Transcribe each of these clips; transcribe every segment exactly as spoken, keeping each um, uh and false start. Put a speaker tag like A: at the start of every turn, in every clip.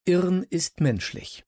A: Irren ist menschlich.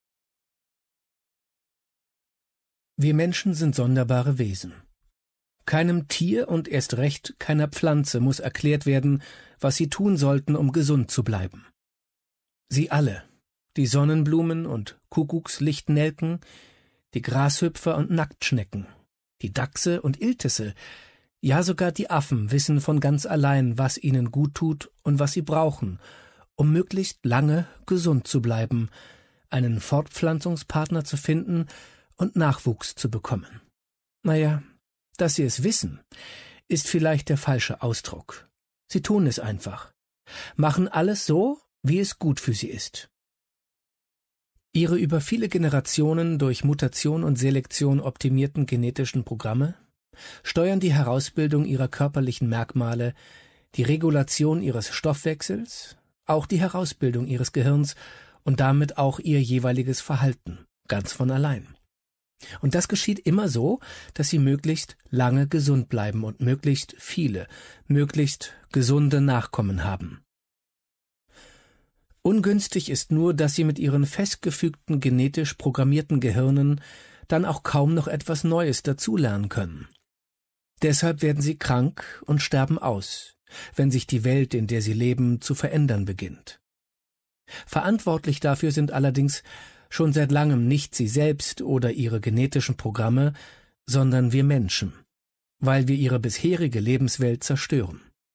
A: Wir Menschen sind sonderbare Wesen. Keinem Tier und erst recht keiner Pflanze muss erklärt werden, was sie tun sollten, um gesund zu bleiben. Sie alle, die Sonnenblumen und Kuckuckslichtnelken, die Grashüpfer und Nacktschnecken, die Dachse und Iltisse, ja sogar die Affen wissen von ganz allein, was ihnen gut tut und was sie brauchen, um möglichst lange gesund zu bleiben, einen Fortpflanzungspartner zu finden und Nachwuchs zu bekommen. Naja, dass sie es wissen, ist vielleicht der falsche Ausdruck. Sie tun es einfach, machen alles so, wie es gut für sie ist. Ihre über viele Generationen durch Mutation und Selektion optimierten genetischen Programme steuern die Herausbildung ihrer körperlichen Merkmale, die Regulation ihres Stoffwechsels, auch die Herausbildung ihres Gehirns und damit auch ihr jeweiliges Verhalten, ganz von allein. Und das geschieht immer so, dass sie möglichst lange gesund bleiben und möglichst viele, möglichst gesunde Nachkommen haben. Ungünstig ist nur, dass sie mit ihren festgefügten genetisch programmierten Gehirnen dann auch kaum noch etwas Neues dazulernen können. Deshalb werden sie krank und sterben aus, wenn sich die Welt, in der sie leben, zu verändern beginnt. Verantwortlich dafür sind allerdings schon seit langem nicht sie selbst oder ihre genetischen Programme, sondern wir Menschen, weil wir ihre bisherige Lebenswelt zerstören.